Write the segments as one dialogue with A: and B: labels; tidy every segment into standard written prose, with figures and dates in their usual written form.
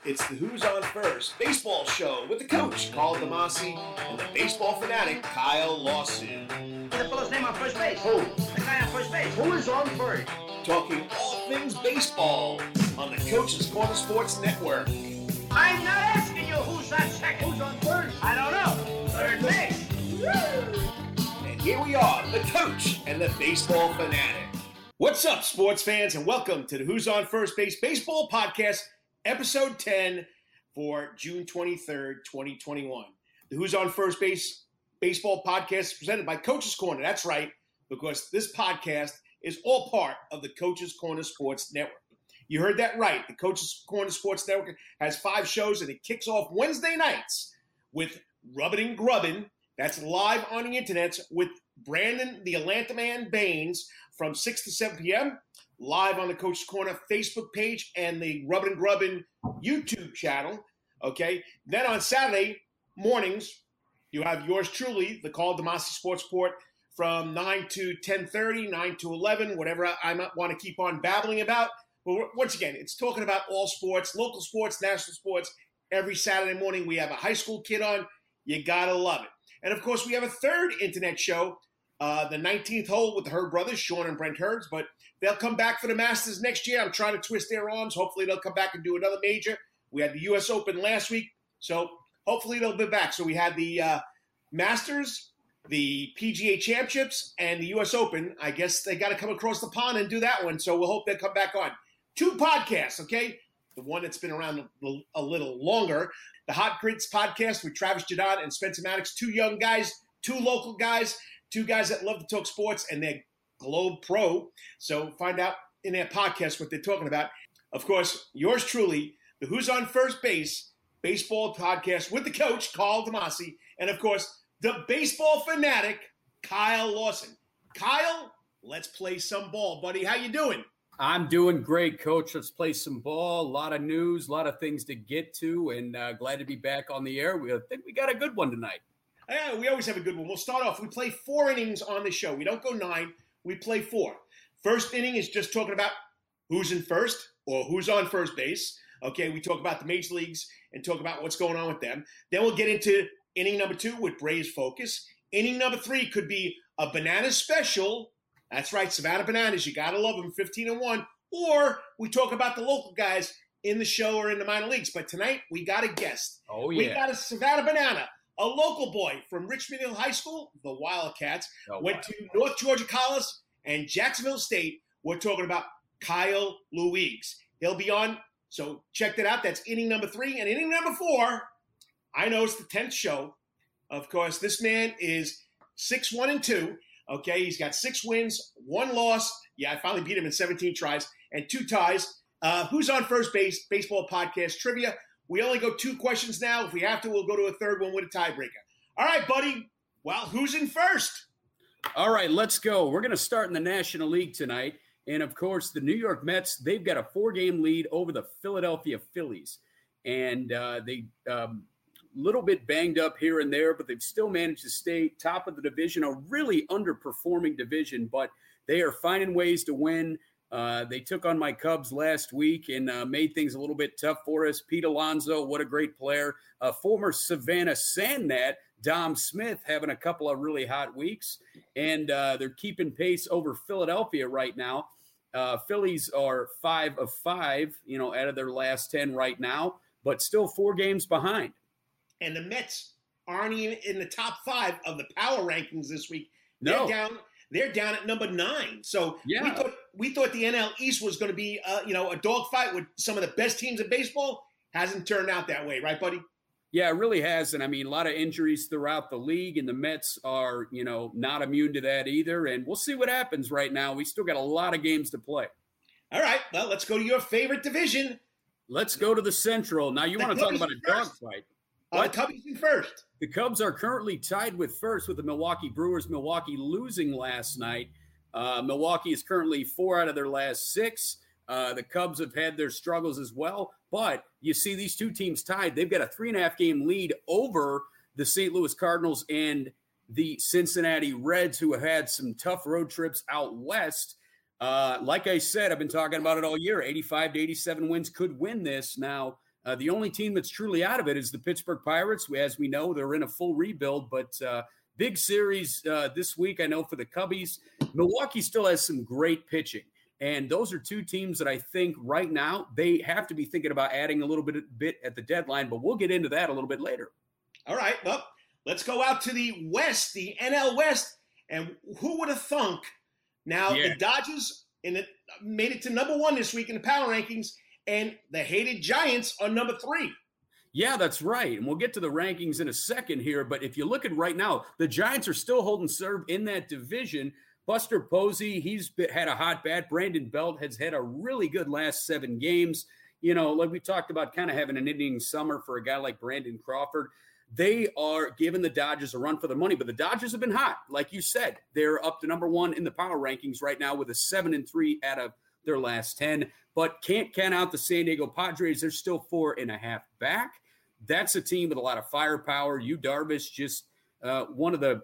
A: It's the Who's On First baseball show with the coach, Carl DeMasi, and the baseball fanatic, Kyle Lawson.
B: What's the fellow's name on first base?
C: Who?
B: The guy on first base.
C: Who is on first?
A: Talking all things baseball on the Coach's Corner Sports Network.
B: I'm not asking you who's on second.
C: Who's on first?
B: I don't know. Third base.
A: And here we are, the coach and the baseball fanatic. What's up, sports fans, and welcome to the Who's On First Base Baseball Podcast, Episode 10 for June 23rd, 2021. The Who's On First Base Baseball Podcast is presented by Coach's Corner. That's right, because this podcast is all part of the Coach's Corner Sports Network. You heard that right. The Coach's Corner Sports Network has 5 shows, and it kicks off Wednesday nights with Rubbin' and Grubbin'. That's live on the internet with Brandon, the Atlanta Man Baines, from 6 to 7 p.m., live on the Coach's Corner Facebook page and the Rubbin' and Grubbin' YouTube channel, okay? Then on Saturday mornings, you have yours truly, the Carl DeMasi Sports Report, from 9 to 10:30, 9 to 11, whatever I might want to keep on babbling about. But once again, it's talking about all sports, local sports, national sports. Every Saturday morning, we have a high school kid on. You got to love it. And, of course, we have a third internet show, the 19th hole with the Hurd brothers, Sean and Brent Hurds, but they'll come back for the Masters next year. I'm trying to twist their arms. Hopefully they'll come back and do another major. We had the U.S. Open last week, so hopefully they'll be back. So we had the Masters, the PGA Championships, and the U.S. Open. I guess they got to come across the pond and do that one, so we'll hope they'll come back on. 2 podcasts, okay? The one that's been around a little longer, the Hot Grits podcast with Travis Jadot and Spencer Maddox, 2 young guys, 2 local guys, 2 guys that love to talk sports, and they're Globe Pro. So find out in their podcast what they're talking about. Of course, yours truly, the Who's On First Base baseball podcast with the coach, Carl DeMasi, and of course, the baseball fanatic, Kyle Lawson. Kyle, let's play some ball, buddy. How you doing?
D: I'm doing great, Coach. Let's play some ball. A lot of news, a lot of things to get to, and glad to be back on the air. We think we got a good one tonight.
A: Yeah, we always have a good one. We'll start off. We play 4 innings on the show. We don't go 9. We play 4. First inning is just talking about who's in first or who's on first base. Okay, we talk about the major leagues and talk about what's going on with them. Then we'll get into inning number 2 with Braves Focus. Inning number 3 could be a banana special. That's right, Savannah Bananas. You got to love them, 15-1. Or we talk about the local guys in the show or in the minor leagues. But tonight, we got a guest.
D: Oh, yeah.
A: We got a Savannah Banana, a local boy from Richmond Hill High School, the Wildcats, went to North Georgia College and Jacksonville State. We're talking about Kyle Louise. He'll be on, so check that out. That's inning number 3. And inning number 4, I know it's the 10th show. Of course, this man is 6-1-2. Okay, he's got 6 wins, 1 loss. Yeah, I finally beat him in 17 tries and 2 ties. Who's on first base? Baseball podcast trivia. We only go 2 questions now. If we have to, we'll go to a third one with a tiebreaker. All right, buddy. Well, who's in first?
D: All right, let's go. We're going to start in the National League tonight. And, of course, the New York Mets, they've got a 4-game lead over the Philadelphia Phillies. And they little bit banged up here and there, but they've still managed to stay top of the division, a really underperforming division, but they are finding ways to win. They took on my Cubs last week and made things a little bit tough for us. Pete Alonso, what a great player. Former Savannah Sandnat, Dom Smith, having a couple of really hot weeks, and they're keeping pace over Philadelphia right now. Phillies are 5 of 5, out of their last 10 right now, but still 4 games behind.
A: And the Mets aren't even in the top 5 of the power rankings this week.
D: No.
A: They're down at number 9. So
D: yeah.
A: we thought the NL East was going to be a dogfight with some of the best teams in baseball. Hasn't turned out that way, right, buddy?
D: Yeah, it really hasn't. I mean, a lot of injuries throughout the league, and the Mets are, not immune to that either. And we'll see what happens right now. We still got a lot of games to play.
A: All right, well, let's go to your favorite division.
D: Let's go to the Central. Now, you want to talk about a dogfight.
A: The Cubs in first.
D: The Cubs are currently tied with first with the Milwaukee Brewers. Milwaukee losing last night. Milwaukee is currently 4 out of their last 6. The Cubs have had their struggles as well. But you see these 2 teams tied. They've got a 3.5-game lead over the St. Louis Cardinals and the Cincinnati Reds, who have had some tough road trips out west. Like I said, I've been talking about it all year. 85 to 87 wins could win this. Now, The only team that's truly out of it is the Pittsburgh Pirates. As we know, they're in a full rebuild, but big series this week, I know, for the Cubbies. Milwaukee still has some great pitching. And those are two teams that I think right now they have to be thinking about adding a little bit at the deadline, but we'll get into that a little bit later.
A: All right, well, let's go out to the West, the NL West, and who would have thunk? Now, the Dodgers made it to number 1 this week in the power rankings, and the hated Giants are number 3.
D: Yeah, that's right. And we'll get to the rankings in a second here, but if you look at right now, the Giants are still holding serve in that division. Buster Posey, he's had a hot bat. Brandon Belt has had a really good last 7 games. You know, like we talked about, kind of having an ending summer for a guy like Brandon Crawford. They are giving the Dodgers a run for their money, but the Dodgers have been hot. Like you said, they're up to number 1 in the power rankings right now with a 7-3 out of their last 10, but can't count out the San Diego Padres. They're still 4.5 back. That's a team with a lot of firepower. Yu Darvish, just one of the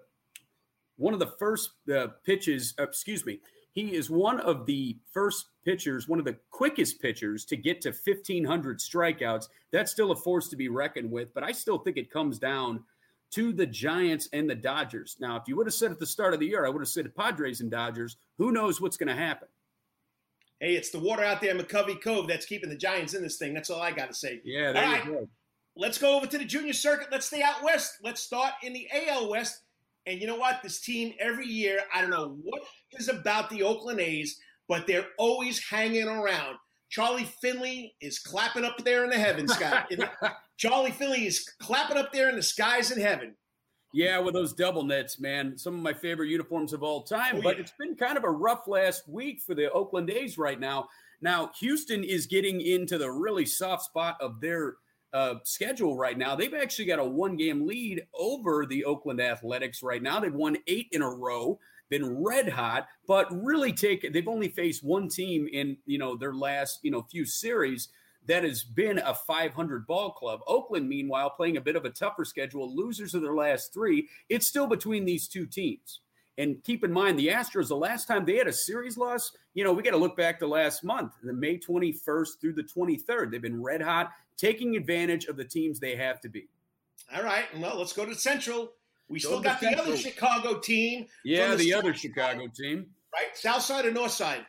D: first pitches, he is one of the first pitchers, one of the quickest pitchers to get to 1,500 strikeouts. That's still a force to be reckoned with, but I still think it comes down to the Giants and the Dodgers. Now, if you would have said at the start of the year, I would have said Padres and Dodgers, who knows what's going to happen?
A: Hey, it's the water out there in McCovey Cove that's keeping the Giants in this thing. That's all I got to say.
D: Yeah, there you go.
A: Let's go over to the junior circuit. Let's stay out west. Let's start in the AL West. And you know what? This team every year, I don't know what is about the Oakland A's, but they're always hanging around. Charlie Finley is clapping up there in the heavens, Scott. Charlie Finley is clapping up there in the skies in heaven.
D: Yeah, with those double nets, man. Some of my favorite uniforms of all time. But it's been kind of a rough last week for the Oakland A's right now. Now, Houston is getting into the really soft spot of their schedule right now. They've actually got a 1-game lead over the Oakland Athletics right now. They've won 8 in a row, been red hot, but really they've only faced one team in, their last, few series that has been a 500 ball club. Oakland, meanwhile, playing a bit of a tougher schedule, losers of their last 3. It's still between these two teams. And keep in mind, the Astros, the last time they had a series loss, we got to look back to last month, the May 21st through the 23rd. They've been red hot, taking advantage of the teams they have to be.
A: All right. Well, let's go to Central. We still got the other Chicago team.
D: Yeah, the other Chicago team.
A: Right? South side or north side?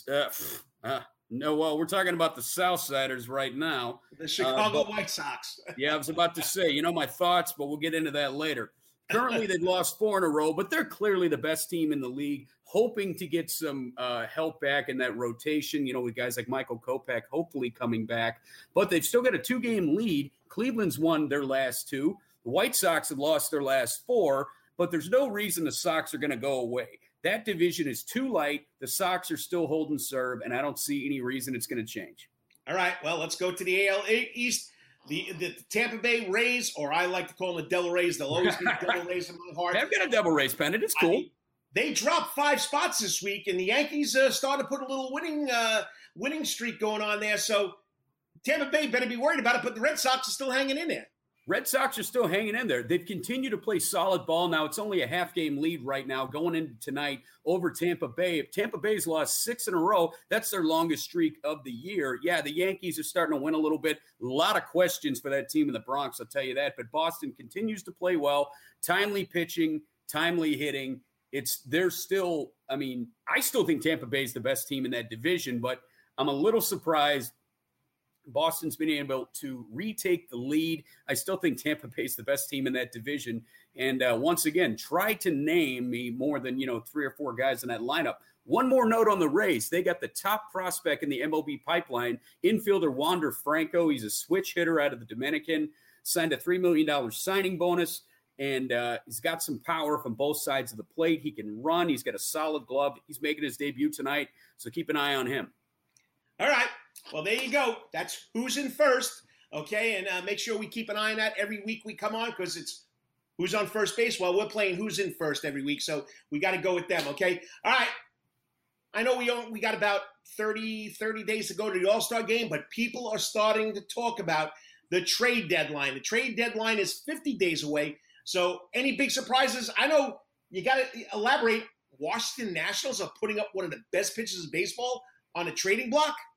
D: No, well, we're talking about the Southsiders right now.
A: The Chicago White Sox.
D: Yeah, I was about to say, my thoughts, but we'll get into that later. Currently, they've lost 4 in a row, but they're clearly the best team in the league, hoping to get some help back in that rotation, with guys like Michael Kopech hopefully coming back. But they've still got a 2-game lead. Cleveland's won their last 2. The White Sox have lost their last 4, but there's no reason the Sox are going to go away. That division is too light. The Sox are still holding serve, and I don't see any reason it's going to change. All
A: right, well, let's go to the AL East. The Tampa Bay Rays, or I like to call them the Devil Rays. They'll always be Devil Rays in my heart.
D: I've got a Devil Rays pennant. It's cool.
A: They dropped 5 spots this week, and the Yankees started to put a little winning streak going on there. So Tampa Bay better be worried about it, but the Red Sox are still hanging in there.
D: Red Sox are still hanging in there. They've continued to play solid ball. Now, it's only a half-game lead right now going into tonight over Tampa Bay. If Tampa Bay's lost 6 in a row, that's their longest streak of the year. Yeah, the Yankees are starting to win a little bit. A lot of questions for that team in the Bronx, I'll tell you that. But Boston continues to play well. Timely pitching, timely hitting. They're still, I still think Tampa Bay's the best team in that division, but I'm a little surprised Boston's been able to retake the lead. I still think Tampa Bay's the best team in that division. And once again, try to name me more than, 3 or 4 guys in that lineup. One more note on the Rays. They got the top prospect in the MLB pipeline, infielder Wander Franco. He's a switch hitter out of the Dominican, signed a $3 million signing bonus, and he's got some power from both sides of the plate. He can run. He's got a solid glove. He's making his debut tonight, so keep an eye on him.
A: All right. Well, there you go. That's who's in first, okay? And make sure we keep an eye on that every week we come on because it's who's on first base. Well, we're playing who's in first every week, so we got to go with them, okay? All right. I know we got about 30 days to go to the All-Star game, but people are starting to talk about the trade deadline. The trade deadline is 50 days away, so any big surprises? I know you got to elaborate. Washington Nationals are putting up one of the best pitchers of baseball on a trading block.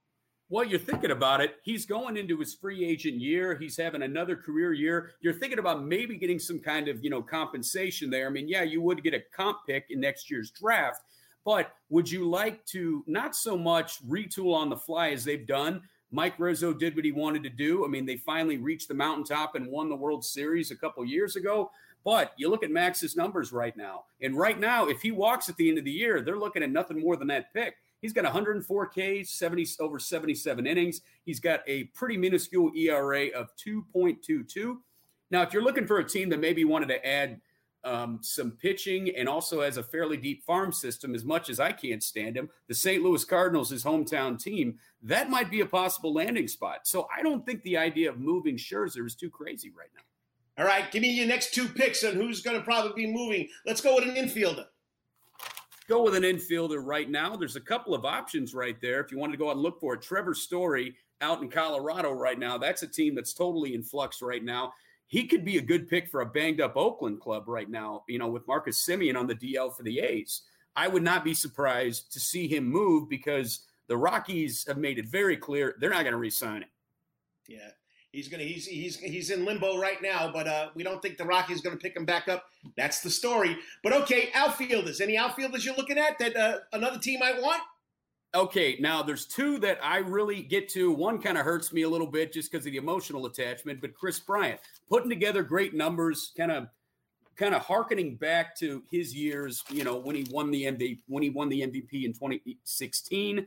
D: Well, you're thinking about it. He's going into his free agent year. He's having another career year. You're thinking about maybe getting some kind of, compensation there. I mean, yeah, you would get a comp pick in next year's draft, but would you like to not so much retool on the fly as they've done? Mike Rizzo did what he wanted to do. I mean, they finally reached the mountaintop and won the World Series a couple years ago. But you look at Max's numbers right now. And right now, if he walks at the end of the year, they're looking at nothing more than that pick. He's got 104 Ks, over 77 innings. He's got a pretty minuscule ERA of 2.22. Now, if you're looking for a team that maybe wanted to add some pitching and also has a fairly deep farm system, as much as I can't stand him, the St. Louis Cardinals, his hometown team, that might be a possible landing spot. So I don't think the idea of moving Scherzer is too crazy right now.
A: All right, give me your next two picks on who's going to probably be moving. Let's go with an infielder.
D: Go with an infielder right now. There's a couple of options right there. If you wanted to go out and look for it, Trevor Story out in Colorado right now. That's a team that's totally in flux right now. He could be a good pick for a banged-up Oakland club right now, with Marcus Semien on the DL for the A's. I would not be surprised to see him move because the Rockies have made it very clear they're not going to re-sign him.
A: Yeah. He's in limbo right now, but we don't think the Rockies going to pick him back up. That's the story. But okay, outfielders. Any outfielders you're looking at that another team might want?
D: Okay, now there's two that I really get to. One kind of hurts me a little bit just because of the emotional attachment, but Chris Bryant putting together great numbers, kind of hearkening back to his years, when he won the MVP in 2016.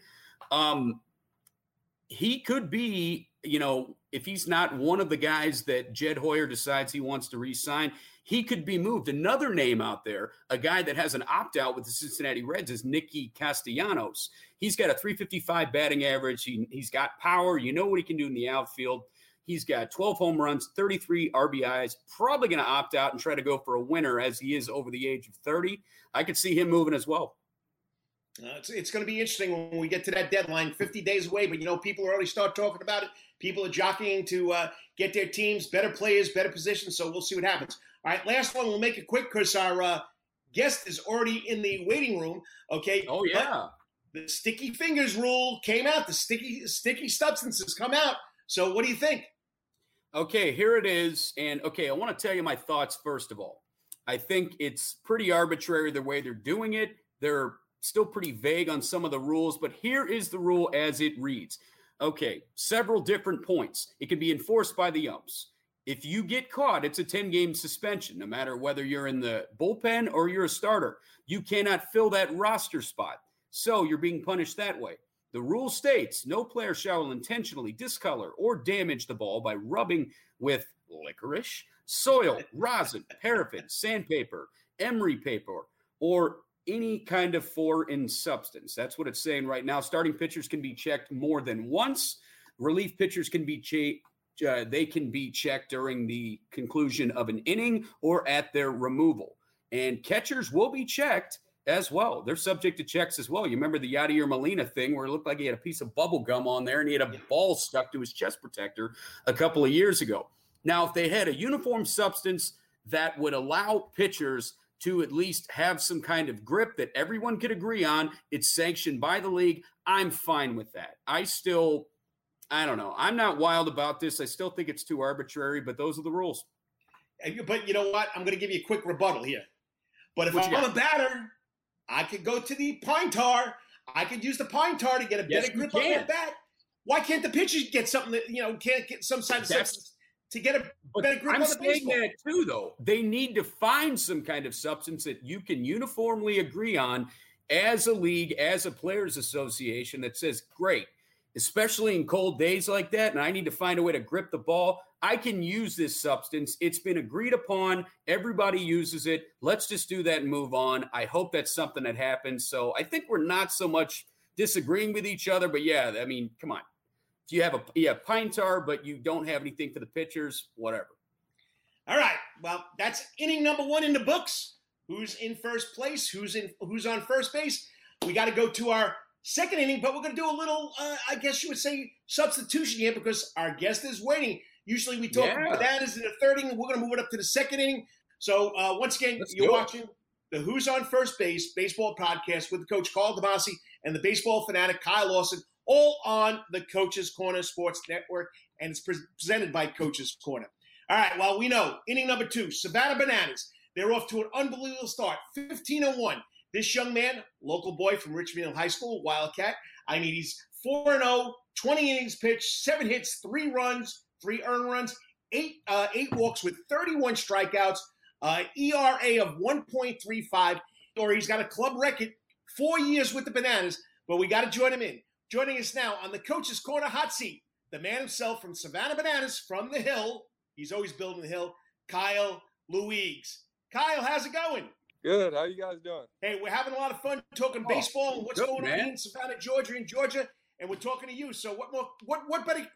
D: He could be, if he's not one of the guys that Jed Hoyer decides he wants to re-sign, he could be moved. Another name out there, a guy that has an opt-out with the Cincinnati Reds, is Nicky Castellanos. He's got a .355 batting average. He's got power. You know what he can do in the outfield. He's got 12 home runs, 33 RBIs, probably going to opt out and try to go for a winner as he is over the age of 30. I could see him moving as well.
A: It's going to be interesting when we get to that deadline, 50 days away. But, people already start talking about it. People are jockeying to get their teams, better players, better positions. So we'll see what happens. All right, last one. We'll make it quick because our guest is already in the waiting room. Okay.
D: Oh, yeah.
A: But the sticky fingers rule came out. The sticky substances come out. So what do you think?
D: Okay, here it is. And, I want to tell you my thoughts first of all. I think it's pretty arbitrary the way they're doing it. They're still pretty vague on some of the rules, but here is the rule as it reads. Okay, several different points. It can be enforced by the umps. If you get caught, it's a 10-game suspension, no matter whether you're in the bullpen or you're a starter. You cannot fill that roster spot, so you're being punished that way. The rule states no player shall intentionally discolor or damage the ball by rubbing with licorice, soil, rosin, paraffin, sandpaper, emery paper, or any kind of foreign substance. That's what it's saying right now. Starting pitchers can be checked more than once. Relief pitchers can be checked during the conclusion of an inning or at their removal. And catchers will be checked as well. They're subject to checks as well. You remember the Yadier Molina thing where it looked like he had a piece of bubble gum on there and he had a ball stuck to his chest protector a couple of years ago. Now, if they had a uniform substance that would allow pitchers to at least have some kind of grip that everyone could agree on, it's sanctioned by the league, I'm fine with that. I don't know. I'm not wild about this. I still think it's too arbitrary, but those are the rules.
A: But you know what? I'm going to give you a quick rebuttal here. But if I'm a batter, I could go to the pine tar. I could use the pine tar to get a better grip on that bat. Why can't the pitchers get something that, can't get some kind of substance to get a better grip on the baseball? I'm saying
D: that too, though. They need to find some kind of substance that you can uniformly agree on as a league, as a players association that says, great, especially in cold days like that, and I need to find a way to grip the ball. I can use this substance. It's been agreed upon. Everybody uses it. Let's just do that and move on. I hope that's something that happens. So I think we're not so much disagreeing with each other, but yeah, I mean, come on. If you have pine tar, but you don't have anything for the pitchers, whatever.
A: All right. Well, that's inning number 1 in the books. Who's in first place? Who's on first base? We got to go to our second inning, but we're going to do a little, I guess you would say, substitution here because our guest is waiting. Usually we talk about that is in the third inning. We're going to move it up to the second inning. So once again, you're watching the Who's on First Base baseball podcast with the coach Carl DeMasi and the baseball fanatic Kyle Lawson. all on the Coach's Corner Sports Network, and it's presented by Coach's Corner. All right, well, we know, inning number 2, Savannah Bananas. They're off to an unbelievable start, 15-1. This young man, local boy from Richmond High School, Wildcat, I mean, he's 4-0, 20 innings pitched, 7 hits, 3 runs, 3 earned runs, 8 walks with 31 strikeouts, ERA of 1.35, or he's got a club record, 4 years with the Bananas, but we got to join him in. Joining us now on the Coach's Corner hot seat, the man himself from Savannah Bananas, from the Hill. He's always building the Hill, Kyle Louigs. Kyle, how's it going?
C: Good. How you guys doing?
A: Hey, we're having a lot of fun talking baseball and what's going on in Savannah, Georgia, and we're talking to you. So what better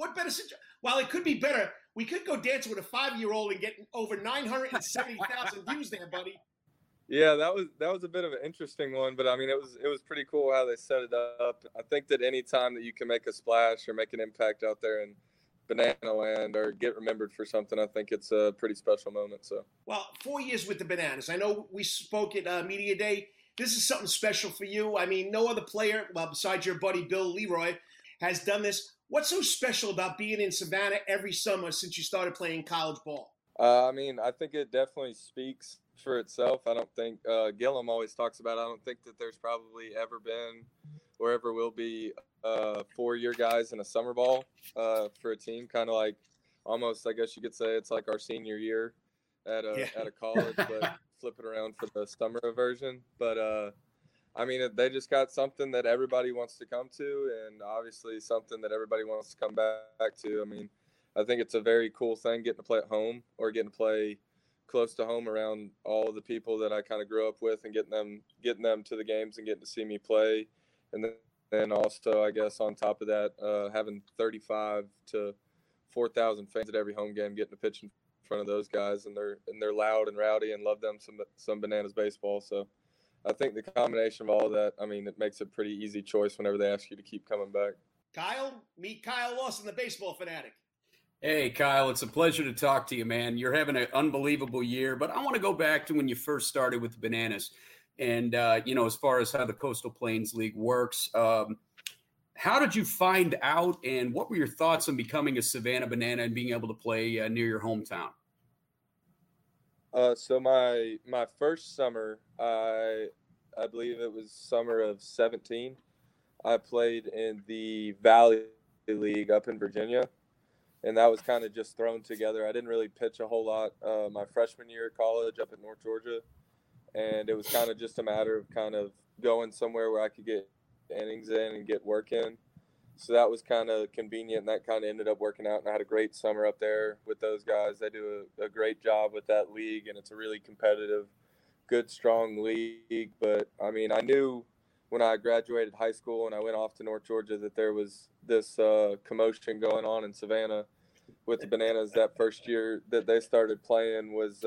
A: while it could be better, we could go dancing with a 5-year-old and get over 970,000 views there, buddy.
C: Yeah, that was a bit of an interesting one, but I mean it was pretty cool how they set it up. I think that any time that you can make a splash or make an impact out there in Banana Land or get remembered for something, I think it's a pretty special moment. So,
A: well, 4 years with the Bananas. I know we spoke at Media Day. This is something special for you. I mean, no other player, well, besides your buddy Bill Leroy, has done this. What's so special about being in Savannah every summer since you started playing college ball?
C: I mean, I think it definitely speaks for itself. I don't think Gillum always talks about it. I don't think that there's probably ever been or ever will be 4-year guys in a summer ball for a team, kind of like almost, I guess you could say it's like our senior year at a college, but flip it around for the summer version. But I mean, they just got something that everybody wants to come to, and obviously something that everybody wants to come back to. I mean, I think it's a very cool thing getting to play at home or getting to play close to home around all of the people that I kind of grew up with, and getting them to the games and getting to see me play. And then also, I guess, on top of that, having 35 to 4,000 fans at every home game, getting to pitch in front of those guys, and they're loud and rowdy, and love them some Bananas baseball. So I think the combination of all that, I mean, it makes a pretty easy choice whenever they ask you to keep coming back.
A: Kyle, meet Kyle Lawson, the baseball fanatic.
D: Hey, Kyle, it's a pleasure to talk to you, man. You're having an unbelievable year, but I want to go back to when you first started with the Bananas. And, as far as how the Coastal Plains League works, how did you find out, and what were your thoughts on becoming a Savannah Banana and being able to play near your hometown?
C: So my first summer, I believe it was summer of 17, I played in the Valley League up in Virginia, and that was kind of just thrown together. I didn't really pitch a whole lot my freshman year at college up at North Georgia. And it was kind of just a matter of kind of going somewhere where I could get innings in and get work in. So that was kind of convenient, and that kind of ended up working out. And I had a great summer up there with those guys. They do a great job with that league, and it's a really competitive, good, strong league. But, I mean, I knew when I graduated high school and I went off to North Georgia that there was this commotion going on in Savannah with the Bananas. That first year that they started playing was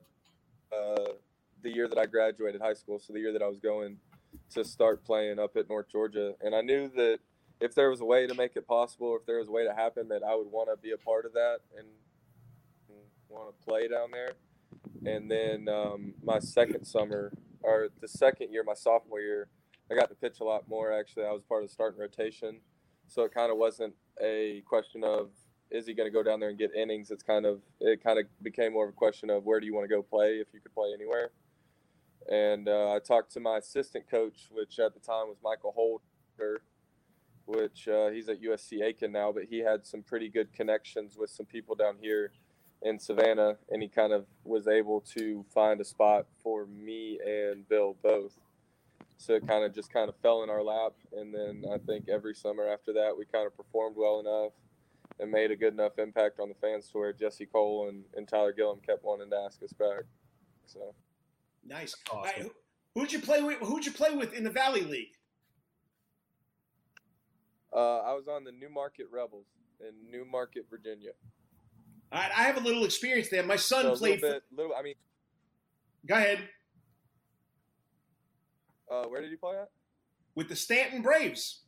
C: the year that I graduated high school, so the year that I was going to start playing up at North Georgia. And I knew that if there was a way to make it possible, or if there was a way to happen, that I would want to be a part of that and want to play down there. And then my second summer, or the second year, my sophomore year, I got to pitch a lot more. Actually, I was part of the starting rotation, so it kind of wasn't a question of is he going to go down there and get innings. It kind of became more of a question of where do you want to go play if you could play anywhere. And I talked to my assistant coach, which at the time was Michael Holder, which he's at USC Aiken now, but he had some pretty good connections with some people down here in Savannah, and he kind of was able to find a spot for me and Bill both. So it kind of fell in our lap, and then I think every summer after that we kind of performed well enough and made a good enough impact on the fans to where Jesse Cole and Tyler Gillum kept wanting to ask us back. So
A: nice.
D: Awesome.
A: Right, who'd you play with in the Valley League?
C: I was on the Newmarket Rebels in Newmarket, Virginia.
A: All right, I have a little experience there. My son played.
C: Go
A: ahead.
C: Where did you play at?
A: With the Stanton Braves.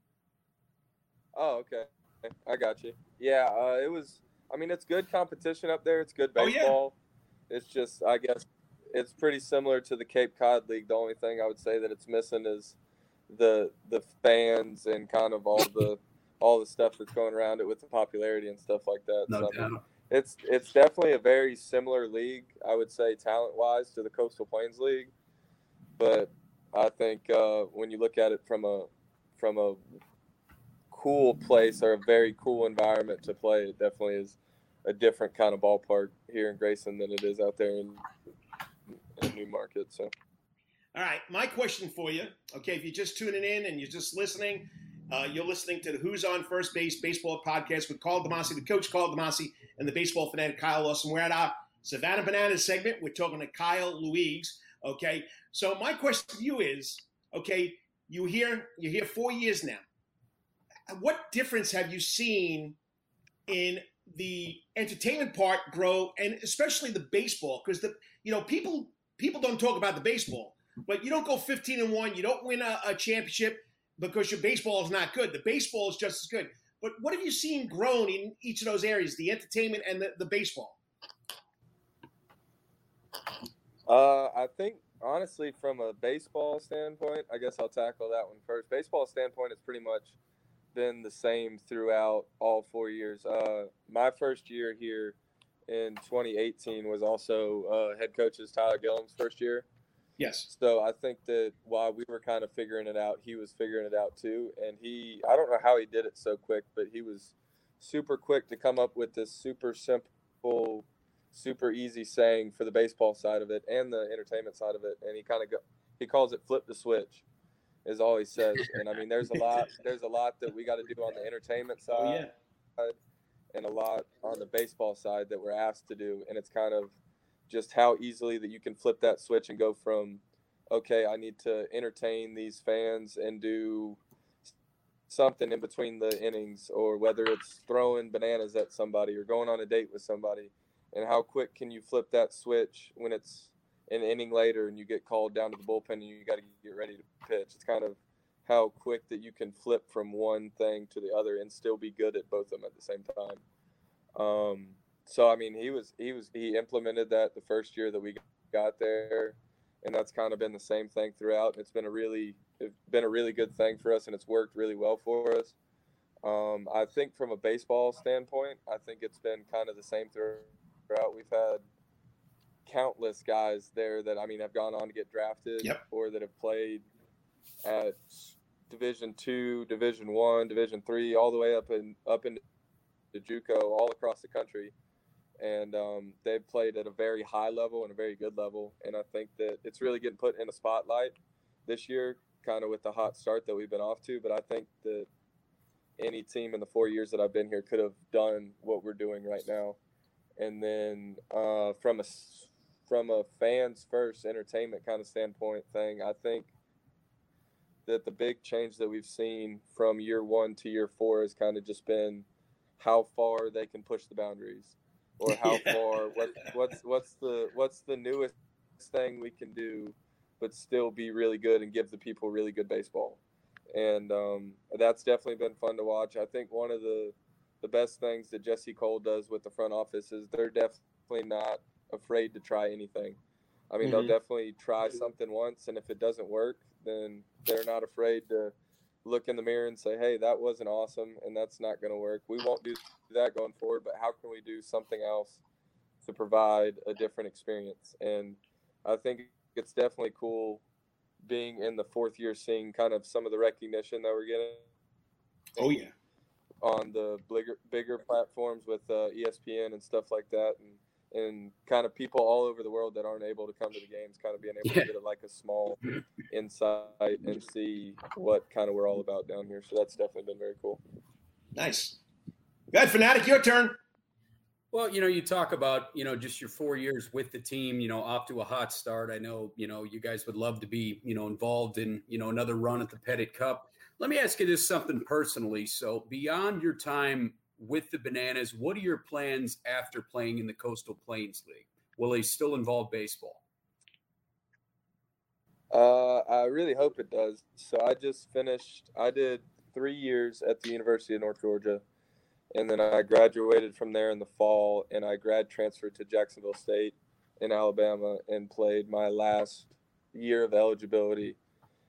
C: Oh, okay. I got you. Yeah, it was. I mean, it's good competition up there. It's good baseball. Oh, yeah. It's just, I guess, it's pretty similar to the Cape Cod League. The only thing I would say that it's missing is the fans and kind of all the stuff that's going around it with the popularity and stuff like that.
D: No
C: So,
D: doubt.
C: I mean, it's definitely a very similar league, I would say, talent-wise, to the Coastal Plains League. But I think when you look at it from a cool place or a very cool environment to play, it definitely is a different kind of ballpark here in Grayson than it is out there in Newmarket. So.
A: All right, my question for you, okay, if you're just tuning in and you're just listening, you're listening to the Who's on First Base Baseball Podcast with Carl DeMasi, the coach Carl DeMasi, and the baseball fanatic Kyle Lawson. We're at our Savannah Bananas segment. We're talking to Kyle Louise, okay? So my question to you is, okay, you're here 4 years now. What difference have you seen in the entertainment part grow, and especially the baseball? Because people don't talk about the baseball, but you don't go 15-1, you don't win a championship because your baseball is not good. The baseball is just as good. But what have you seen grown in each of those areas, the entertainment and the baseball?
C: I think, honestly, from a baseball standpoint, I guess I'll tackle that one first. Baseball standpoint, it's pretty much been the same throughout all 4 years. My first year here in 2018 was also head coach's Tyler Gillum's first year.
A: Yes.
C: So I think that while we were kind of figuring it out, he was figuring it out too. And I don't know how he did it so quick, but he was super quick to come up with this super simple, super easy saying for the baseball side of it and the entertainment side of it. And he calls it flip the switch, is all he says. And I mean, there's a lot that we got to do on the entertainment side and a lot on the baseball side that we're asked to do. And it's kind of just how easily that you can flip that switch and go from, okay, I need to entertain these fans and do something in between the innings, or whether it's throwing bananas at somebody or going on a date with somebody. And how quick can you flip that switch when it's an inning later and you get called down to the bullpen and you got to get ready to pitch? It's kind of how quick that you can flip from one thing to the other and still be good at both of them at the same time. So, I mean, he implemented that the first year that we got there, and that's kind of been the same thing throughout. It's been a really good thing for us, and it's worked really well for us. I think from a baseball standpoint, I think it's been kind of the same throughout. We've had countless guys there that, I mean, have gone on to get drafted or that have played at Division II, Division I, Division III, all the way up into JUCO, all across the country. And they've played at a very high level and a very good level. And I think that it's really getting put in a spotlight this year, kind of with the hot start that we've been off to. But I think that any team in the 4 years that I've been here could have done what we're doing right now. And then from a fans first entertainment kind of standpoint thing, I think that the big change that we've seen from year 1 to year 4 has kind of just been how far they can push the boundaries. Or how far? What's the newest thing we can do, but still be really good and give the people really good baseball? And that's definitely been fun to watch. I think one of the best things that Jesse Cole does with the front office is they're definitely not afraid to try anything. I mean, they'll definitely try something once, and if it doesn't work, then they're not afraid to look in the mirror and say, hey, that wasn't awesome, and that's not going to work. We won't do that going forward, but how can we do something else to provide a different experience? And I think it's definitely cool being in the 4th year, seeing kind of some of the recognition that we're getting.
A: Oh, yeah.
C: On the bigger platforms with ESPN and stuff like that, and kind of people all over the world that aren't able to come to the games kind of being able to get like a small insight and see what kind of we're all about down here. So that's definitely been very cool.
A: Nice. Go ahead, Fanatic, your turn.
D: Well, you talk about, just your 4 years with the team, off to a hot start. I know, you guys would love to be, involved in, another run at the Pettit Cup. Let me ask you this something personally. So beyond your time with the Bananas, what are your plans after playing in the Coastal Plains League? Will they still involve baseball?
C: I really hope it does. So I did 3 years at the University of North Georgia, and then I graduated from there in the fall, and I grad transferred to Jacksonville State in Alabama and played my last year of eligibility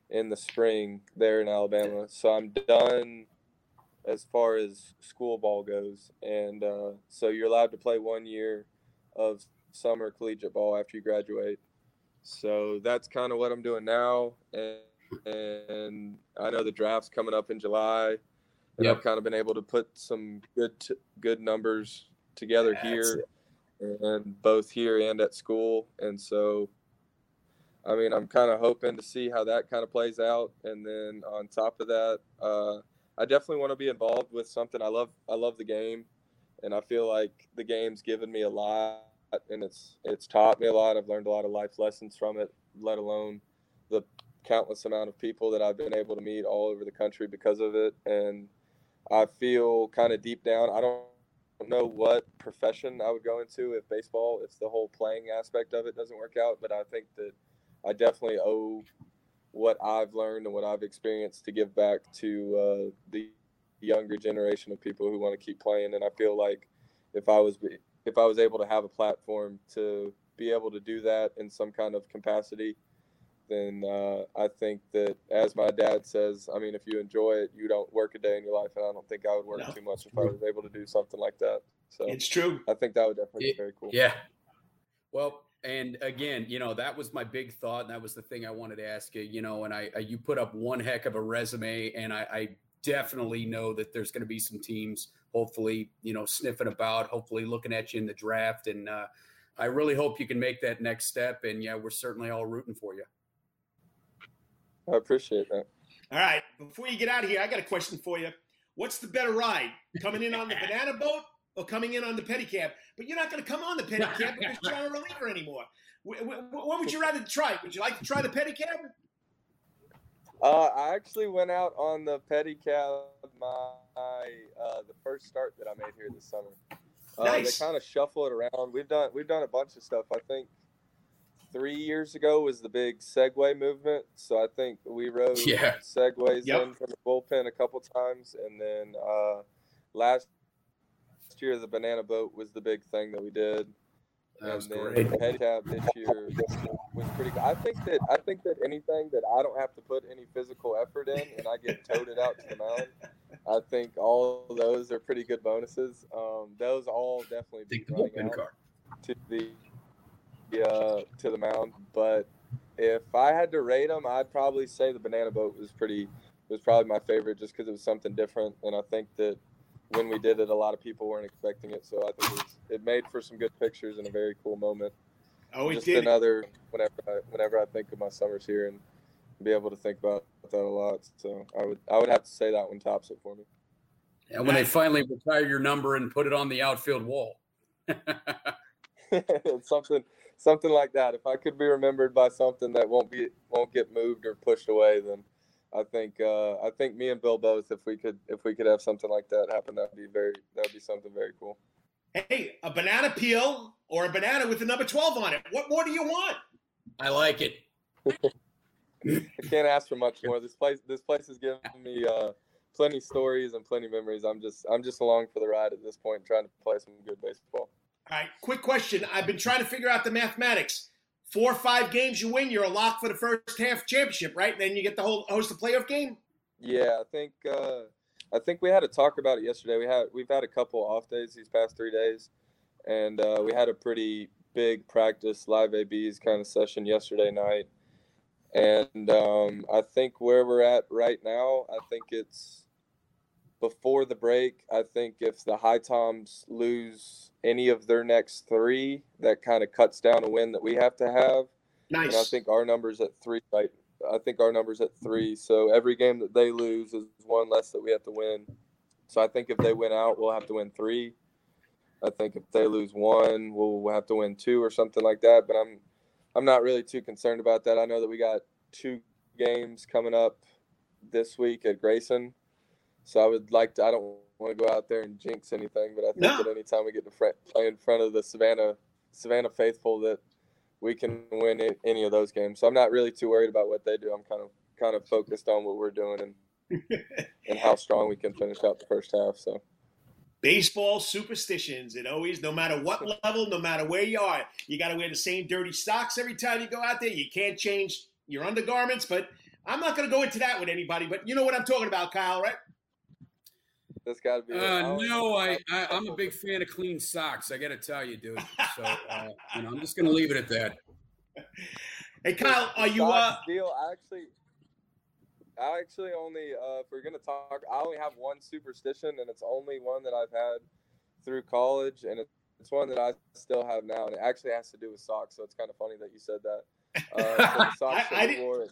C: in the spring there in Alabama. So I'm done as far as school ball goes. And so you're allowed to play 1 year of summer collegiate ball after you graduate. So that's kind of what I'm doing now. And I know the draft's coming up in July. And I've kind of been able to put some good numbers together here, and both here and at school. And so, I mean, I'm kind of hoping to see how that kind of plays out. And then on top of that, I definitely want to be involved with something. I love the game, and I feel like the game's given me a lot, and it's taught me a lot. I've learned a lot of life lessons from it, let alone the countless amount of people that I've been able to meet all over the country because of it. And I feel kind of deep down, I don't know what profession I would go into if the whole playing aspect of it doesn't work out. But I think that I definitely owe what I've learned and what I've experienced to give back to the younger generation of people who want to keep playing. And I feel like if I was able to have a platform to be able to do that in some kind of capacity, then I think that, as my dad says, I mean, if you enjoy it, you don't work a day in your life. And I don't think I would work too much if I was able to do something like that. So
A: it's true.
C: I think that would definitely be very cool.
D: Yeah. Well, and again, that was my big thought. And that was the thing I wanted to ask you, and you put up one heck of a resume, and I definitely know that there's going to be some teams, hopefully, sniffing about, hopefully looking at you in the draft. And I really hope you can make that next step. And yeah, we're certainly all rooting for you.
C: I appreciate that.
A: All right. Before you get out of here, I got a question for you. What's the better ride, coming in on the banana boat or coming in on the pedicab? But you're not going to come on the pedicab because you're not a reliever anymore. What would you rather try? Would you like to try the pedicab?
C: I actually went out on the pedicab the first start that I made here this summer.
A: Nice.
C: They kind of shuffle it around. We've done a bunch of stuff. I think 3 years ago was the big Segway movement. So I think we rode Segways in from the bullpen a couple times. And then last year, the banana boat was the big thing that we did.
D: That was
C: and then
D: great.
C: The pedicab this year was pretty good. I think that anything that I don't have to put any physical effort in and I get toted out to the mound, I think all of those are pretty good bonuses. Those all definitely be running out to the mound. But if I had to rate them, I'd probably say the banana boat was probably my favorite, just because it was something different. And I think that when we did it, a lot of people weren't expecting it. So I think it made for some good pictures and a very cool moment.
A: Oh, it
C: just
A: did.
C: Another whenever I think of my summers here and be able to think about that a lot. So I would have to say that one tops it for me.
D: And when they finally retire your number and put it on the outfield wall.
C: something like that. If I could be remembered by something that won't get moved or pushed away, then I think me and Bill both, if we could have something like that happen, that would be something very cool.
A: Hey, a banana peel or a banana with the number 12 on it. What more do you want?
D: I like it.
C: I can't ask for much more. This place has given me plenty stories and plenty memories. I'm just along for the ride at this point, trying to play some good baseball.
A: All right, quick question. I've been trying to figure out the mathematics. 4 or 5 games you win, you're a lock for the first half championship, right? Then you get the host the playoff game.
C: Yeah, I think we had a talk about it yesterday. We've had a couple off days these past 3 days, and we had a pretty big practice live ABs kind of session yesterday night. And I think where we're at right now, I think it's before the break. I think if the High Toms lose any of their next 3, that kind of cuts down a win that we have to have.
A: Nice.
C: And I think our number's at 3, right? I think our number's at 3. So every game that they lose is one less that we have to win. So I think if they win out, we'll have to win 3. I think if they lose 1, we'll have to win 2 or something like that. But I'm not really too concerned about that. I know that we got 2 games coming up this week at Grayson. So I don't want to go out there and jinx anything, but I think that anytime we get to play in front of the Savannah faithful, that we can win any of those games. So I'm not really too worried about what they do. I'm kind of focused on what we're doing and how strong we can finish out the first half. So
A: baseball superstitions. It always, no matter what level, no matter where you are, you got to wear the same dirty socks every time you go out there. You can't change your undergarments, but I'm not going to go into that with anybody, but you know what I'm talking about, Kyle, right?
C: That's got to be.
D: No, I'm a big fan of clean socks. I got to tell you, dude. So I'm just going to leave it at that.
A: Hey, Kyle, are you?
C: Deal. I actually only, if we're gonna talk, I only have one superstition, and it's only one that I've had through college, and it's one that I still have now, and it actually has to do with socks. So it's kind of funny that you said that. The socks that we wore at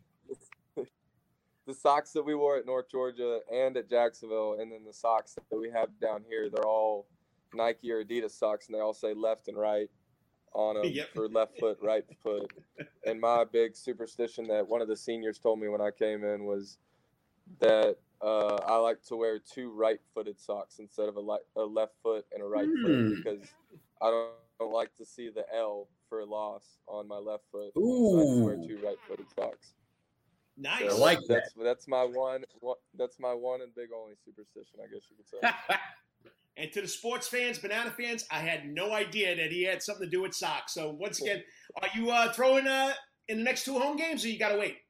C: the socks that we wore at North Georgia and at Jacksonville, and then the socks that we have down here, they're all Nike or Adidas socks, and they all say left and right on them for left foot, right foot. And my big superstition that one of the seniors told me when I came in was that I like to wear 2 right-footed socks instead of a left foot and a right foot, because I don't like to see the L for loss on my left foot. So I like to wear 2 right-footed socks.
A: Nice.
C: So
D: I like that.
C: That's my one. That's my one and big only superstition, I guess you could say.
A: And to the sports fans, Banana fans, I had no idea that he had something to do with socks. So once again, are you throwing in the next 2 home games, or you got to wait?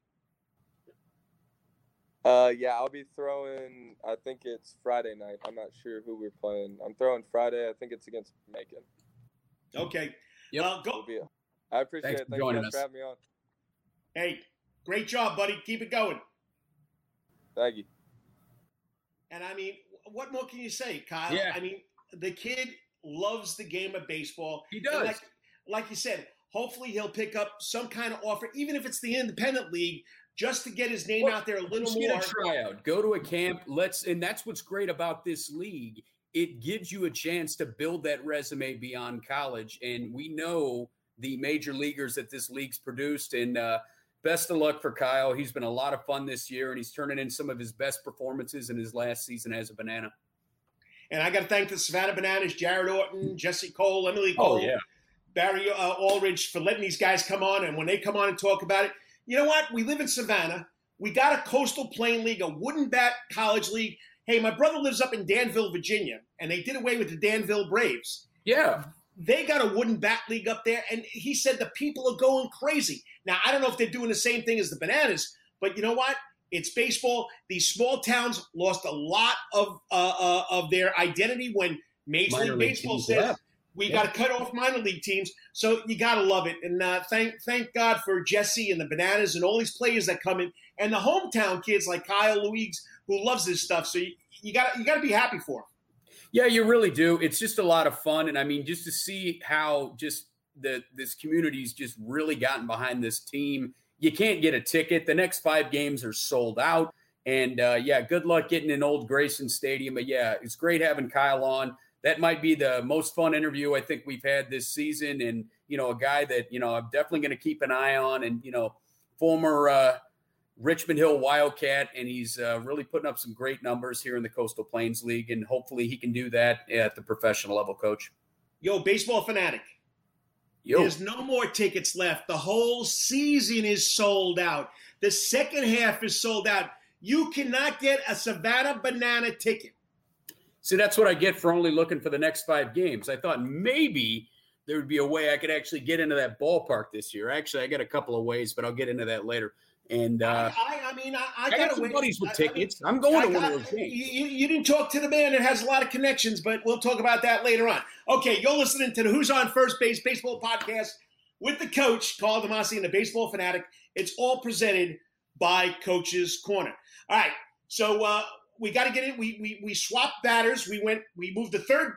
C: Yeah, I'll be throwing. I think it's Friday night. I'm not sure who we're playing. I'm throwing Friday. I think it's against Macon.
A: Okay.
D: Yep.
A: Well, go.
C: I appreciate
D: Thanks
C: it.
D: for
C: Thank
D: joining
C: you
D: us.
C: for having me on.
A: Hey, great job, buddy. Keep it going.
C: Thank you.
A: And I mean, what more can you say, Kyle?
D: Yeah.
A: I mean, the kid loves the game of baseball.
D: He does.
A: And like you said, hopefully he'll pick up some kind of offer, even if it's the independent league, just to get his name out there a little
D: Just
A: more.
D: get a tryout. Go to a camp. And that's what's great about this league. It gives you a chance to build that resume beyond college. And we know the major leaguers that this league's produced. And best of luck for Kyle. He's been a lot of fun this year, and he's turning in some of his best performances in his last season as a Banana.
A: And I got to thank the Savannah Bananas, Jared Orton, Jesse Cole, Emily Cole, Barry Aldridge for letting these guys come on. And when they come on and talk about it, you know what? We live in Savannah. We got a Coastal Plain League, a wooden bat college league. Hey, my brother lives up in Danville, Virginia, and they did away with the Danville Braves.
D: Yeah.
A: They got a wooden bat league up there, and he said the people are going crazy. Now, I don't know if they're doing the same thing as the Bananas, but you know what? It's baseball. These small towns lost a lot of their identity when Major League Baseball says we got to cut off minor league teams. So you got to love it. And thank God for Jesse and the Bananas and all these players that come in, and the hometown kids like Kyle Louise who loves this stuff. So you got to be happy for them.
D: Yeah, you really do. It's just a lot of fun. And I mean, just to see how just this community's just really gotten behind this team. You can't get a ticket. The next 5 games are sold out. And good luck getting in Old Grayson Stadium. But yeah, it's great having Kyle on. That might be the most fun interview I think we've had this season. And, a guy that, I'm definitely going to keep an eye on, and, former Richmond Hill Wildcat, and he's really putting up some great numbers here in the Coastal Plains League, and hopefully he can do that at the professional level, Coach.
A: Yo, baseball fanatic. There's no more tickets left. The whole season is sold out. The second half is sold out. You cannot get a Savannah Banana ticket.
D: See, that's what I get for only looking for the next 5 games. I thought maybe there would be a way I could actually get into that ballpark this year. Actually, I got a couple of ways, but I'll get into that later. And I
A: got
D: some buddies with tickets. I'm going to one of those games.
A: You didn't talk to the man that has a lot of connections, but we'll talk about that later on. Okay, you're listening to the Who's on First Base Baseball Podcast with the coach, Carl DeMasi, and the Baseball Fanatic. It's all presented by Coach's Corner. All right, so we got to get in. We swapped batters. We moved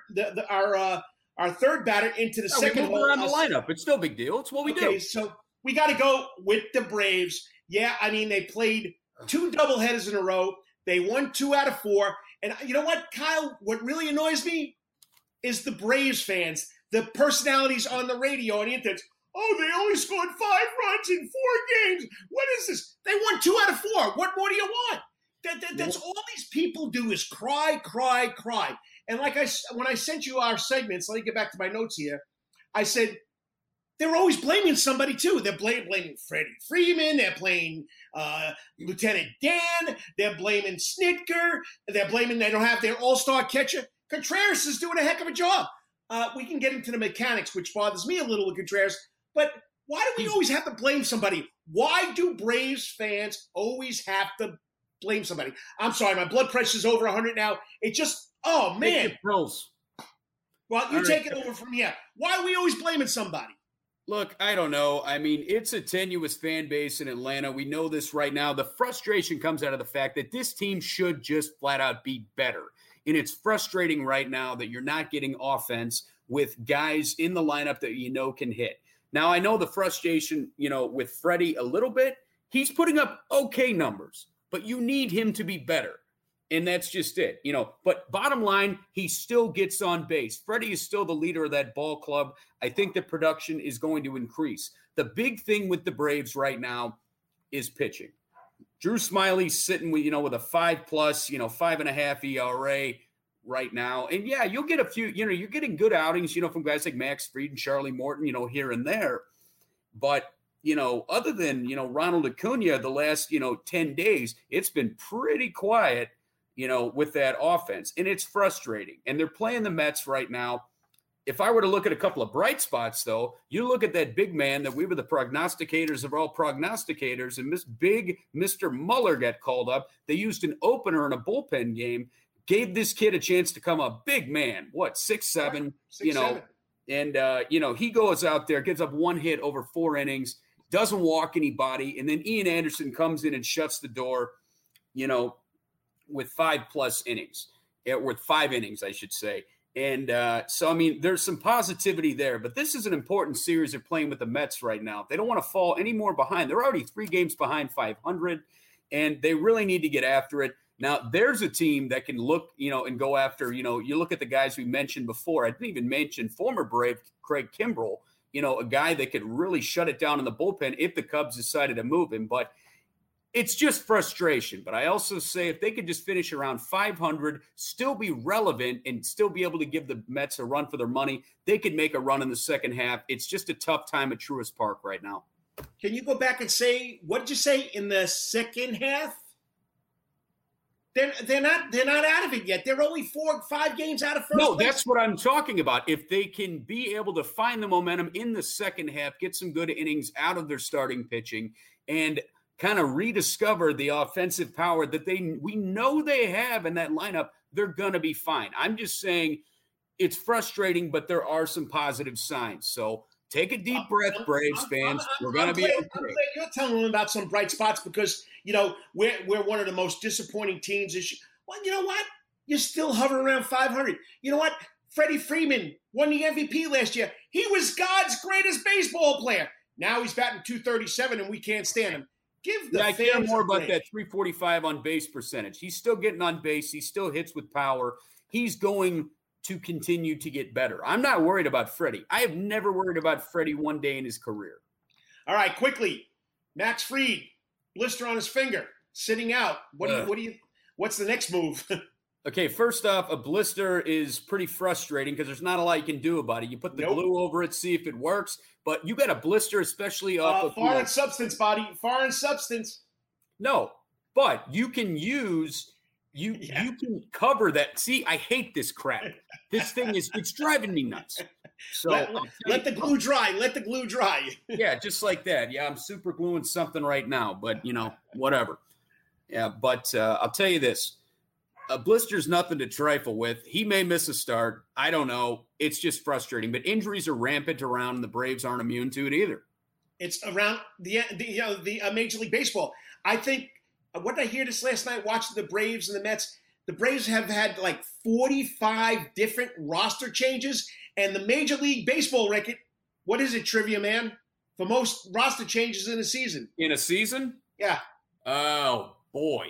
A: our third batter into the second
D: hole.
A: We're
D: on the lineup. It's no big deal. It's what we do.
A: Okay, so we got to go with the Braves. Yeah, I mean, they played 2 doubleheaders in a row. They won 2 out of 4. And you know what, Kyle? What really annoys me is the Braves fans, the personalities on the radio and the internet. Oh, they only scored 5 runs in 4 games. What is this? They won 2 out of 4. What more do you want? That's all these people do is cry, cry, cry. And when I sent you our segments, let me get back to my notes here. I said, they're always blaming somebody, too. They're blaming Freddie Freeman. They're blaming Lieutenant Dan. They're blaming Snitker. They're blaming they don't have their all-star catcher. Contreras is doing a heck of a job. We can get into the mechanics, which bothers me a little with Contreras. But why do we always have to blame somebody? Why do Braves fans always have to blame somebody? I'm sorry, my blood pressure's over 100 now. It just, oh, man.
D: Take your pills.
A: Well, you take it over from here. Why are we always blaming somebody?
D: Look, I don't know. I mean, it's a tenuous fan base in Atlanta. We know this right now. The frustration comes out of the fact that this team should just flat out be better. And it's frustrating right now that you're not getting offense with guys in the lineup that you know can hit. Now, I know the frustration, with Freddie a little bit. He's putting up okay numbers, but you need him to be better. And that's just it, But bottom line, he still gets on base. Freddie is still the leader of that ball club. I think the production is going to increase. The big thing with the Braves right now is pitching. Drew Smyly's sitting with, with a 5+, 5.5 ERA right now. And yeah, you'll get a few, you're getting good outings, from guys like Max Fried and Charlie Morton, here and there. But, other than, Ronald Acuna, the last, 10 days, it's been pretty quiet, with that offense. And it's frustrating. And they're playing the Mets right now. If I were to look at a couple of bright spots, though, you look at that big man that we were the prognosticators of all prognosticators, and Mr. Muller got called up. They used an opener in a bullpen game, gave this kid a chance to come a big man, 6'7",
A: 6'7".
D: And, he goes out there, gives up one hit over 4 innings, doesn't walk anybody, and then Ian Anderson comes in and shuts the door, with 5+ innings, with 5 innings, I should say. And so, I mean, there's some positivity there, but this is an important series they're playing with the Mets right now. They don't want to fall any more behind. They're already 3 games behind 500, and they really need to get after it. Now, there's a team that can look, and go after, you look at the guys we mentioned before. I didn't even mention former Brave Craig Kimbrell, a guy that could really shut it down in the bullpen if the Cubs decided to move him. But it's just frustration. But I also say if they could just finish around 500, still be relevant, and still be able to give the Mets a run for their money, they could make a run in the second half. It's just a tough time at Truist Park right now.
A: Can you go back and say, what did you say in the second half? They're not out of it yet. They're only 4 or 5 games out of first place.
D: That's what I'm talking about. If they can be able to find the momentum in the second half, get some good innings out of their starting pitching, and kind of rediscover the offensive power that we know they have in that lineup, they're going to be fine. I'm just saying it's frustrating, but there are some positive signs. So take a deep breath, Braves fans. We're going to be okay.
A: You're telling them about some bright spots because, we're one of the most disappointing teams. Well, you know what? You still hover around 500. You know what? Freddie Freeman won the MVP last year. He was God's greatest baseball player. Now he's batting .237, and we can't stand him. I care more about that 345 on base percentage. He's still getting on base. He still hits with power. He's going to continue to get better. I'm not worried about Freddie. I have never worried about Freddie one day in his career. All right, quickly. Max Fried, blister on his finger, sitting out. What's the next move? Okay, first off, a blister is pretty frustrating because there's not a lot you can do about it. You put the glue over it, see if it works, but you got a blister, especially off of foreign substance, body, foreign substance. No, but you can use you can cover that. See, I hate this crap. This thing it's driving me nuts. So let the glue dry. Let the glue dry. Yeah, just like that. Yeah, I'm super gluing something right now, but whatever. Yeah, but I'll tell you this. A blister's nothing to trifle with. He may miss a start. I don't know. It's just frustrating. But injuries are rampant around, and the Braves aren't immune to it either. It's around the Major League Baseball. I think, what did I hear this last night watching the Braves and the Mets? The Braves have had like 45 different roster changes, and the Major League Baseball record, what is it, Trivia Man? For most roster changes in a season. In a season? Yeah. Oh, boy.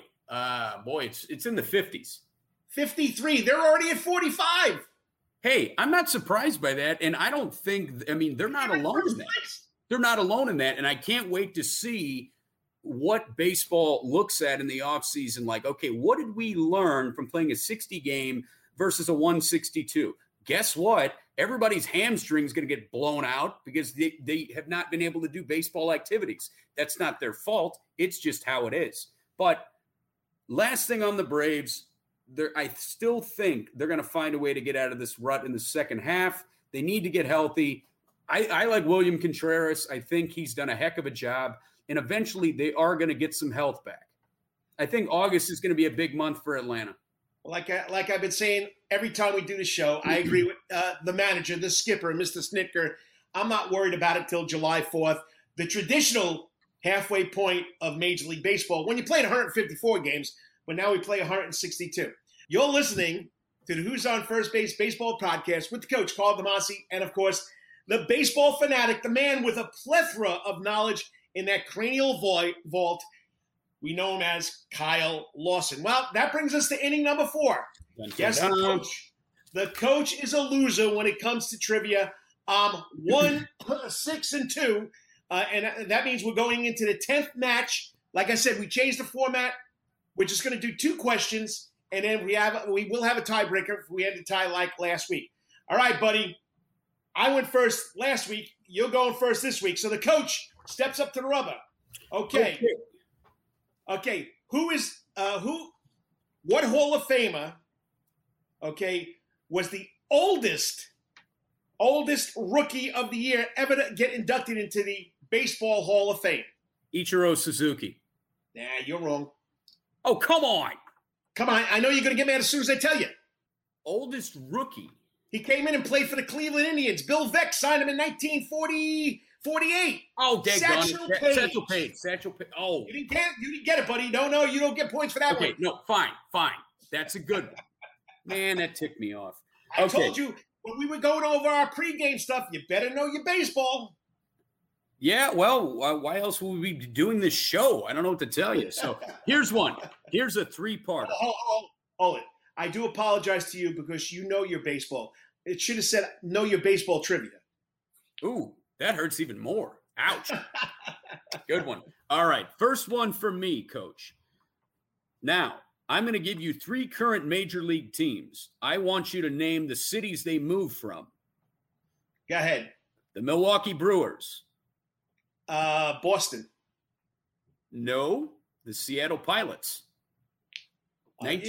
A: It's in the 50s. 53. They're already at 45. Hey, I'm not surprised by that. And I don't think, they're not alone in that. They're not alone in that. And I can't wait to see what baseball looks at in the offseason. Like, okay, what did we learn from playing a 60 game versus a 162? Guess what? Everybody's hamstring is going to get blown out because they have not been able to do baseball activities. That's not their fault. It's just how it is. But last thing on the Braves, I still think they're going to find a way to get out of this rut in the second half. They need to get healthy. I like William Contreras. I think he's done a heck of a job.
D: and eventually they are going to get some health back. I think August is going to be a big month for Atlanta.
A: Like I've been saying every time we do the show, I agree with the manager, the skipper, Mr. Snitker. I'm not worried about it till July 4th. The traditional halfway point of Major League Baseball, when you played 154 games, but now we play 162. You're listening to the Who's on First Base Baseball Podcast with the coach, Carl DeMasi, and, of course, the baseball fanatic, the man with a plethora of knowledge in that cranial vault we know him as Kyle Lawson. Well, that brings us to inning number 4. Yes, the coach is a loser when it comes to trivia. 1-6-2, and that means we're going into the 10th match. Like I said, we changed the format. We're just going to do 2 questions, and then we will have a tiebreaker if we end the tie like last week. All right, buddy. I went first last week. You're going first this week. So the coach steps up to the rubber. Okay. What Hall of Famer, was the oldest rookie of the year ever to get inducted into the Baseball Hall of Fame?
D: Ichiro Suzuki.
A: Nah, you're wrong.
D: Oh, come on.
A: Come on. I know you're going to get mad as soon as I tell you.
D: Oldest rookie.
A: He came in and played for the Cleveland Indians. Bill Veeck signed him in 1948.
D: Oh,
A: Satchel Paige.
D: Satchel Paige. Oh.
A: You didn't get it, buddy. No, you don't get points for that one.
D: Okay, no, fine. That's a good one. Man, that ticked me off.
A: I told you when we were going over our pregame stuff, you better know your baseball.
D: Yeah, well, why else would we be doing this show? I don't know what to tell you. So here's one. Here's a 3-parter.
A: Hold it. I do apologize to you because you know your baseball. It should have said know your baseball trivia.
D: Ooh, that hurts even more. Ouch. Good one. All right, first one for me, Coach. Now, I'm going to give you 3 current major league teams. I want you to name the cities they moved from.
A: Go ahead.
D: The Milwaukee Brewers.
A: Boston.
D: No, the Seattle Pilots.
A: Okay,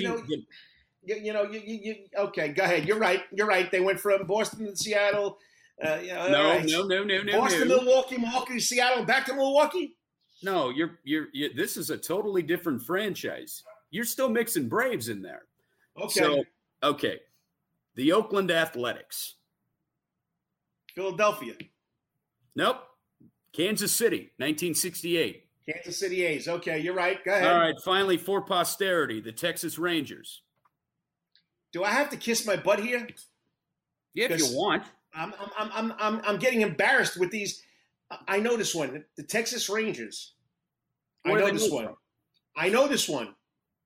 A: go ahead. You're right. They went from Boston to Seattle.
D: No.
A: Boston, Milwaukee, Seattle, back to Milwaukee.
D: No, you're. This is a totally different franchise. You're still mixing Braves in there.
A: Okay.
D: The Oakland Athletics.
A: Philadelphia.
D: Nope. Kansas City, 1968.
A: Kansas City A's. Okay, you're right. Go ahead.
D: All right, finally, for posterity, the Texas Rangers.
A: Do I have to kiss my butt here?
D: Yeah, if you want.
A: I'm getting embarrassed with these. I know this one. The Texas Rangers. I know this one.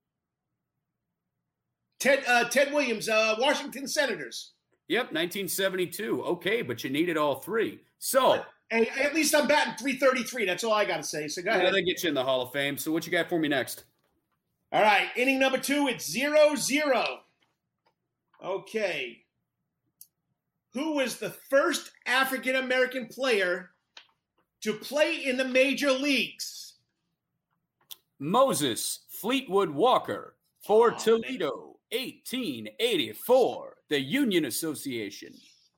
A: Ted Williams, Washington Senators.
D: Yep, 1972. Okay, but you needed all 3. So.
A: Hey, at least I'm batting .333. That's all I got to say. So go ahead.
D: That gets you in the Hall of Fame. So what you got for me next?
A: All right, inning number 2. It's 0-0. Okay. Who was the first African-American player to play in the major leagues?
D: Moses Fleetwood Walker for Toledo, 1884, the Union Association.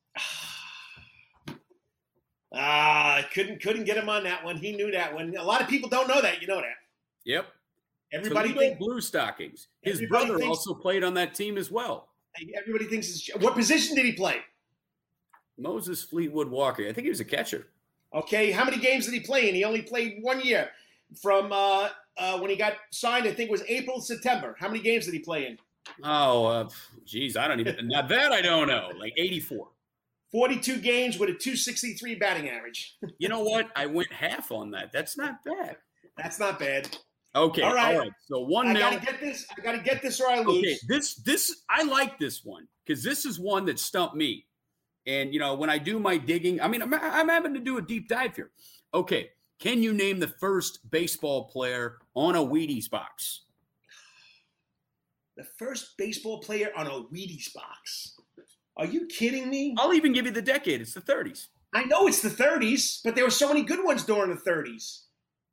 A: Couldn't get him on that one. He knew that one. A lot of people don't know that. You know that.
D: Yep.
A: Everybody
D: thinks Blue Stockings. His brother also played on that team as well.
A: Everybody thinks what position did he play?
D: Moses Fleetwood Walker. I think he was a catcher.
A: Okay. How many games did he play in? He only played 1 year. From when he got signed, I think it was April, September. How many games did he play in?
D: Oh, geez, I don't even. Now that I don't know. Like 84.
A: 42 games with a .263 batting average.
D: You know what? I went half on that. That's not bad.
A: That's not bad.
D: Okay. All right. So 1-0. I
A: gotta get this or I lose.
D: Okay. This I like this one because this is one that stumped me. And when I do my digging, I mean, I'm having to do a deep dive here. Okay. Can you name the first baseball player on a Wheaties box?
A: The first baseball player on a Wheaties box. Are you kidding me?
D: I'll even give you the decade. It's the 30s.
A: I know it's the 30s, but there were so many good ones during the 30s.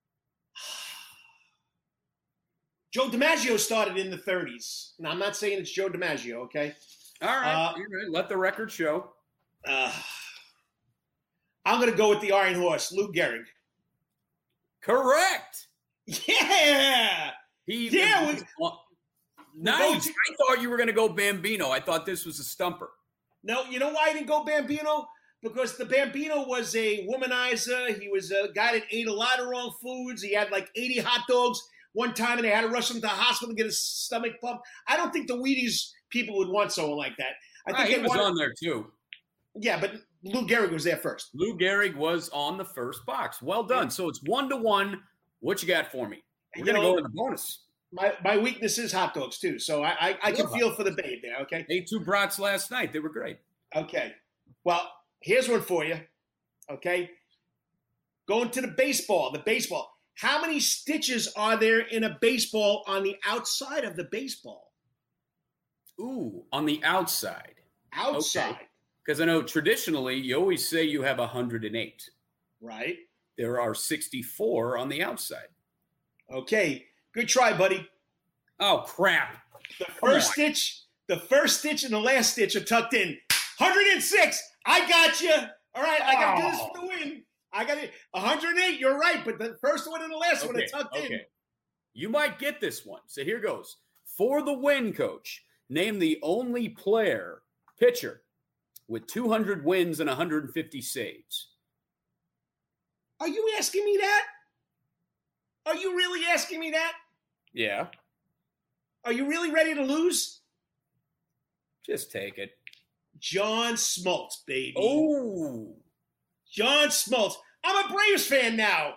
A: Joe DiMaggio started in the 30s. Now, I'm not saying it's Joe DiMaggio, okay?
D: All right. Let the record show.
A: I'm going to go with the Iron Horse, Lou Gehrig.
D: Correct.
A: Yeah.
D: Nice. I thought you were going to go Bambino. I thought this was a stumper.
A: No, you know why I didn't go Bambino? Because the Bambino was a womanizer. He was a guy that ate a lot of wrong foods. He had like 80 hot dogs one time, and they had to rush him to the hospital to get his stomach pumped. I don't think the Wheaties people would want someone like that. I think
D: he was on there too.
A: Yeah, but Lou Gehrig was there first.
D: Lou Gehrig was on the first box. Well done. Yeah. So it's 1-1. What you got for me? We're going to go to the bonus.
A: My weakness is hot dogs too, so I can feel for the babe there, okay?
D: Ate 2 brats last night. They were great.
A: Okay. Well, here's one for you, okay? Going to the baseball. How many stitches are there in a baseball on the outside of the baseball?
D: Ooh, on the outside.
A: Outside.
D: Okay. Because I know traditionally you always say you have 108.
A: Right.
D: There are 64 on the outside.
A: Okay. Good try, buddy.
D: Oh, crap.
A: The first stitch and the last stitch are tucked in. 106. I got you. All right. I got this for the win. I got it. 108. You're right. But the first one and the last one are tucked in.
D: You might get this one. So here goes. For the win, coach, name the only pitcher with 200 wins and 150 saves.
A: Are you asking me that? Are you really asking me that?
D: Yeah.
A: Are you really ready to lose?
D: Just take it.
A: John Smoltz, baby.
D: Oh.
A: John Smoltz. I'm a Braves fan now.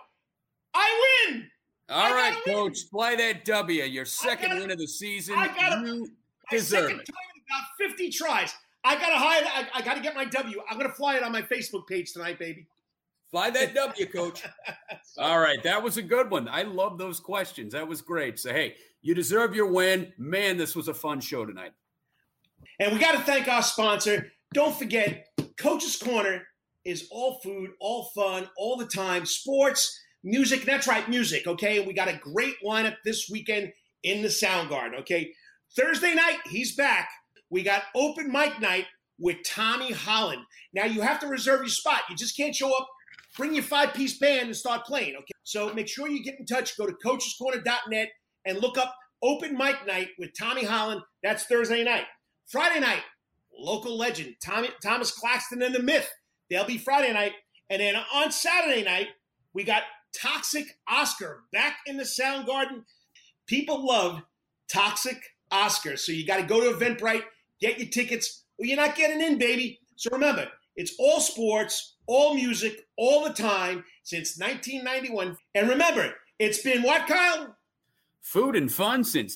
A: I win.
D: All right, coach. Fly that W. Your second win of the season. You deserve it.
A: About 50 tries. I got to get my W. I'm going to fly it on my Facebook page tonight, baby.
D: Fly that W, coach. All right. That was a good one. I love those questions. That was great. So, hey, you deserve your win. Man, this was a fun show tonight.
A: And we got to thank our sponsor. Don't forget, Coach's Corner is all food, all fun, all the time. Sports, music. That's right, music, okay? We got a great lineup this weekend in the Soundgarden, okay? Thursday night, he's back. We got open mic night with Tommy Holland. Now, you have to reserve your spot. You just can't show up. Bring your 5-piece band and start playing, okay? So make sure you get in touch. Go to coachescorner.net and look up Open Mic Night with Tommy Holland. That's Thursday night. Friday night, local legend, Thomas Claxton and the Myth. They'll be Friday night. And then on Saturday night, we got Toxic Oscar back in the Soundgarden. People love Toxic Oscar. So you got to go to Eventbrite, get your tickets, or you're not getting in, baby. So remember, it's all sports, all music, all the time since 1991. And remember, it's been what, Kyle?
D: Food and fun since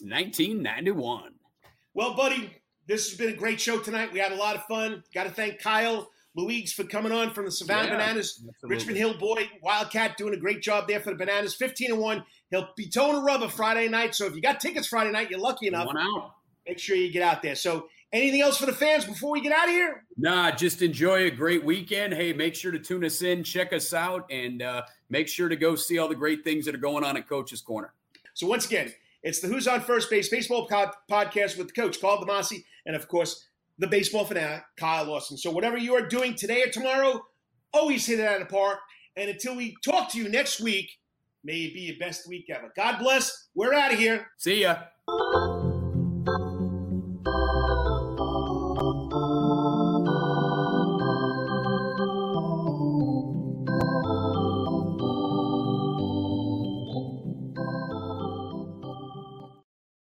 D: 1991.
A: Well, buddy, this has been a great show tonight. We had a lot of fun. Got to thank Kyle Louise for coming on from the Savannah Bananas. Absolutely. Richmond Hill boy, Wildcat, doing a great job there for the Bananas. 15-1. He'll be towing a rubber Friday night. So if you got tickets Friday night, you're lucky enough.
D: 1 hour.
A: Make sure you get out there. So anything else for the fans before we get out of here?
D: Nah, just enjoy a great weekend. Hey, make sure to tune us in, check us out, and make sure to go see all the great things that are going on at Coach's Corner.
A: So once again, it's the Who's on First Base Baseball podcast with the coach, Carl DeMasi, and, of course, the baseball fanatic, Kyle Lawson. So whatever you are doing today or tomorrow, always hit it out of the park. And until we talk to you next week, may it be your best week ever. God bless. We're out of here.
D: See ya.